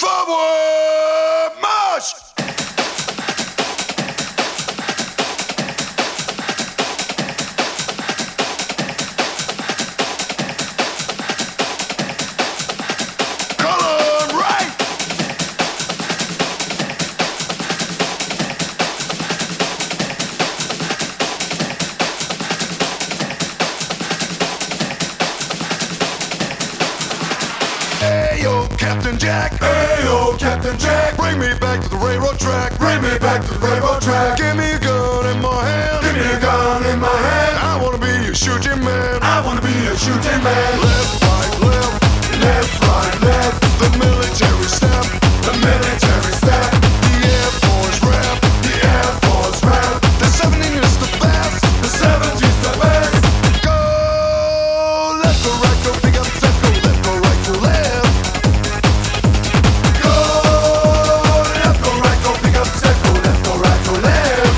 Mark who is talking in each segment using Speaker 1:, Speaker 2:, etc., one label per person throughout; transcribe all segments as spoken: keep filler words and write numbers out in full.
Speaker 1: Forward march! Column right! Hey yo, Captain Jack!
Speaker 2: Hey yo, Captain Jack,
Speaker 1: Bring me back to the railroad track.
Speaker 2: bring me back to the railroad track.
Speaker 1: Give me a gun in my hand.
Speaker 2: Give me a gun in my hand.
Speaker 1: I wanna be a shooting man.
Speaker 2: I wanna be a shooting man.
Speaker 1: Left, right, left.
Speaker 2: Left, right, left.
Speaker 1: The military step.
Speaker 2: The military step.
Speaker 1: The Air Force rap.
Speaker 2: The Air Force rap.
Speaker 1: The seventeen is the best.
Speaker 2: The seventies the best.
Speaker 1: Go left, go right, go big up, set, go left, go right, go left.
Speaker 2: Go left, go right, go pick up, set, go left, go right, go left.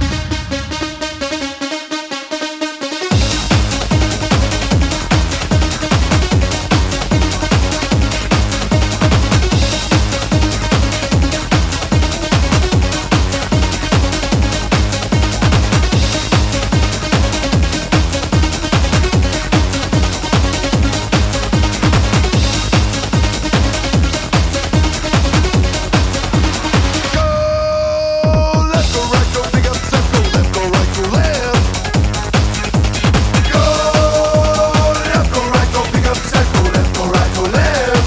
Speaker 1: Go left, go right, go big up, set, go left, go right, go left.
Speaker 2: Go left, go right, go pick up, set, go left, go right, go left.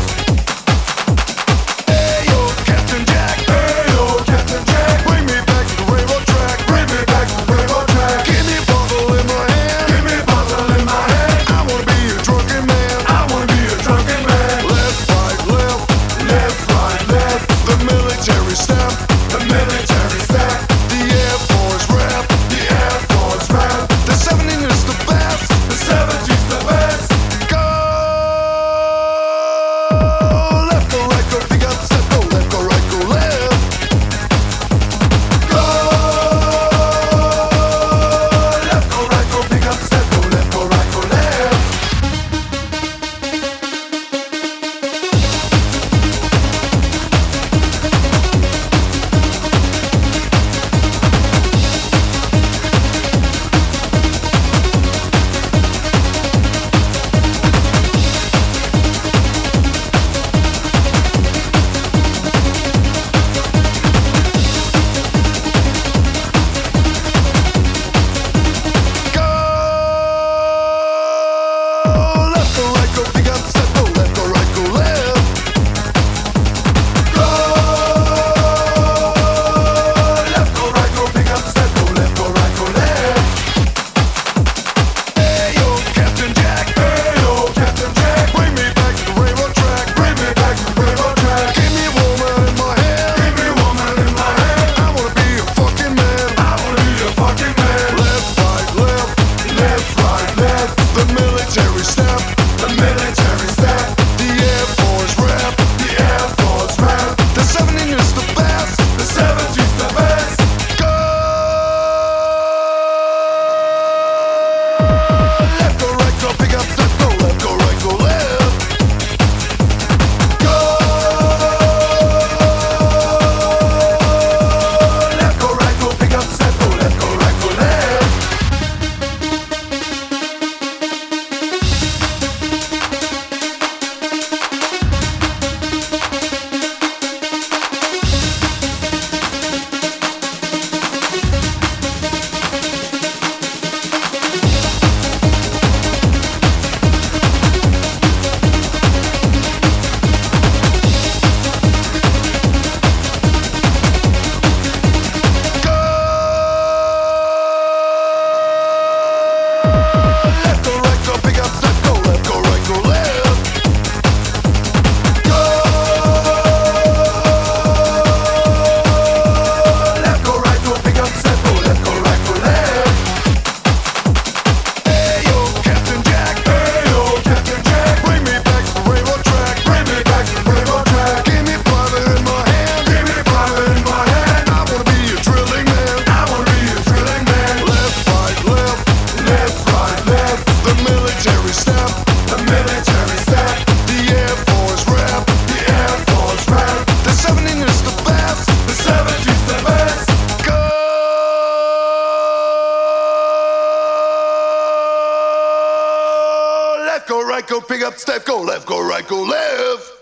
Speaker 1: Hey yo, Captain Jack.
Speaker 2: Hey yo, Captain Jack,
Speaker 1: Bring me back to the railroad track.
Speaker 2: bring me back to the railroad track.
Speaker 1: Give me a bottle in my hand.
Speaker 2: Give me a bottle in my hand.
Speaker 1: I wanna be a drunken man.
Speaker 2: I wanna be a drunken man.
Speaker 1: Left, right, left.
Speaker 2: Left, right, left.
Speaker 1: The military step.
Speaker 2: The military step.
Speaker 1: The Air Force rap.
Speaker 2: The Air Force rap.
Speaker 1: The seventeen is the best.
Speaker 2: The seventies the best.
Speaker 1: Go left, go right, go big up, set, go left, go right, go left.
Speaker 2: Go left, go right, go pick up, set, go left, go right, go left.
Speaker 1: right, go, pick up, step, go left, go right, go left.